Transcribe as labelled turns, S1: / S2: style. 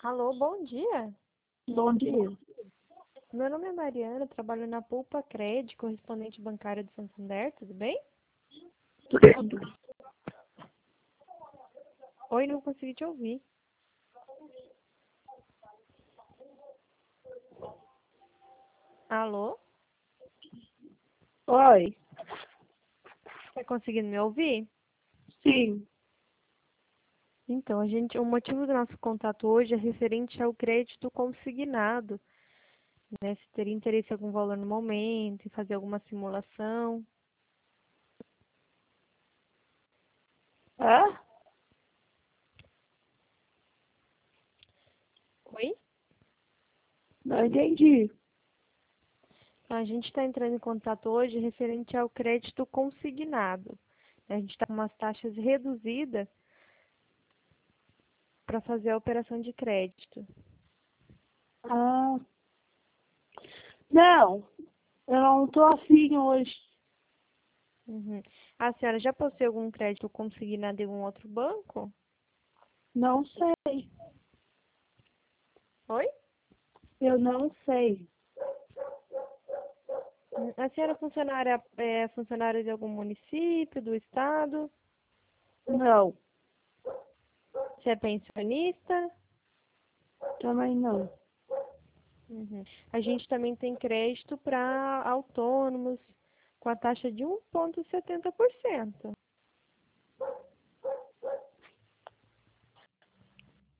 S1: Alô, bom dia.
S2: Bom dia.
S1: Meu nome é Mariana, trabalho na Pulpa Cred, correspondente bancária do Santander, tudo bem?
S2: Tudo.
S1: Oi, não consegui te ouvir. Alô?
S2: Oi.
S1: Tá conseguindo me ouvir?
S2: Sim.
S1: Então, o motivo do nosso contato hoje é referente ao crédito consignado, né? Se teria interesse em algum valor no momento, em fazer alguma simulação.
S2: Hã?
S1: Oi?
S2: Não entendi.
S1: A gente está entrando em contato hoje referente ao crédito consignado. A gente está com umas taxas reduzidas para fazer a operação de crédito.
S2: Ah, não. Eu não tô afim hoje.
S1: Uhum. A senhora já possui algum crédito consignado em algum outro banco?
S2: Não sei.
S1: Oi?
S2: Eu não sei.
S1: A senhora é funcionária de algum município, do estado?
S2: Não.
S1: Você é pensionista?
S2: Também não.
S1: Uhum. A gente também tem crédito para autônomos com a taxa de 1,70%.